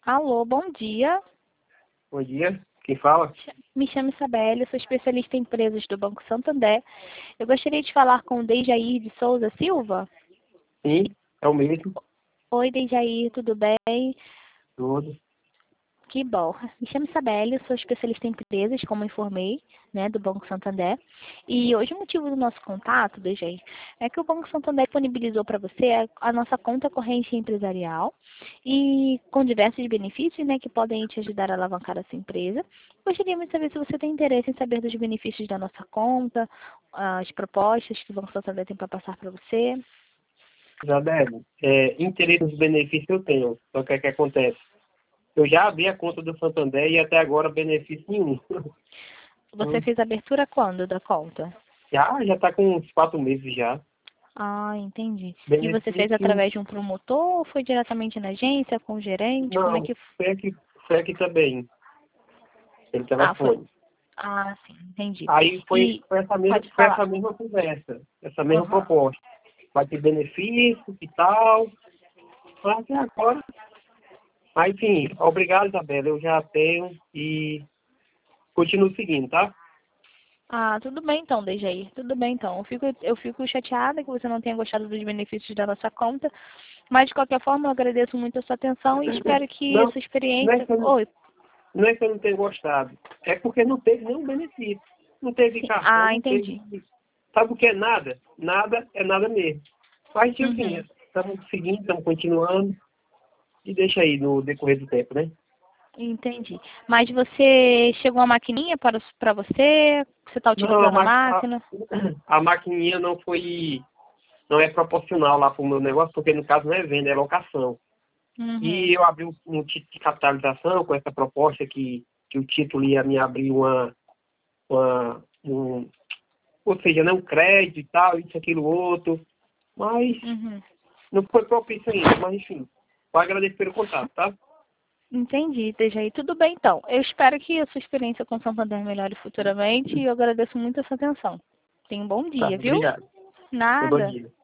Alô, bom dia. Bom dia, quem fala? Me chamo Isabelle, sou especialista em empresas do Banco Santander. Eu gostaria de falar com o Dejair de Souza Silva. Sim, é o mesmo, Oi, Dejair, tudo bem? tudo. Que bom. Me chamo Isabelle, sou especialista em empresas, como informei, né, do Banco Santander. E hoje o motivo do nosso contato, Dejair, é que o Banco Santander disponibilizou para você a nossa conta corrente empresarial e com diversos benefícios, né, que podem te ajudar a alavancar a sua empresa. Gostaríamos de saber se você tem interesse em saber dos benefícios da nossa conta, as propostas que o Banco Santander tem para passar para você. Isabelle, interesse nos benefícios eu tenho, só que o que acontece? Eu já abri a conta do Santander e até agora benefício nenhum. Você fez a abertura quando da conta? Já está com uns 4 meses já. Ah, entendi. E você fez Benefício, através de um promotor ou foi diretamente na agência, com o gerente? Como é não, que... foi aqui também, pelo Ah, foi... telefone. Ah, sim, entendi. Aí foi, E foi, essa mesma, pode foi falar. essa mesma conversa, essa mesma Aham. proposta. Vai ter benefício e tal, mas até agora. Mas enfim, obrigado, Isabela, eu já tenho e continuo seguindo, tá? Ah, tudo bem então, Dejair. Tudo bem então. Eu fico chateada que você não tenha gostado dos benefícios da nossa conta, mas de qualquer forma eu agradeço muito a sua atenção e espero que a Não, sua não é experiência... que eu não, Oi, não é que eu não tenho gostado. É porque não teve nenhum benefício. Não teve sim. cartão, Ah, não teve. entendi. Sabe o que é nada? Nada é nada mesmo. Mas, enfim, Uhum. estamos seguindo, estamos continuando. E deixa aí no decorrer do tempo, né? Entendi. Mas você chegou a maquininha para você? Você está Não, utilizando a máquina? a maquininha não é proporcional lá para o meu negócio, porque no caso não é venda, é locação. Uhum. E eu abri um título de capitalização com essa proposta que o título ia me abrir ou seja, né, um crédito e tal, isso, aquilo, outro. Mas Uhum. não foi propício ainda, mas enfim. Eu agradeço pelo contato, tá? Entendi, Dejaí. Tudo bem, então. Eu espero que a sua experiência com Santander melhore futuramente e eu agradeço muito a sua atenção. Tenha um bom Tá, dia, viu? obrigado. Bom Nada. dia.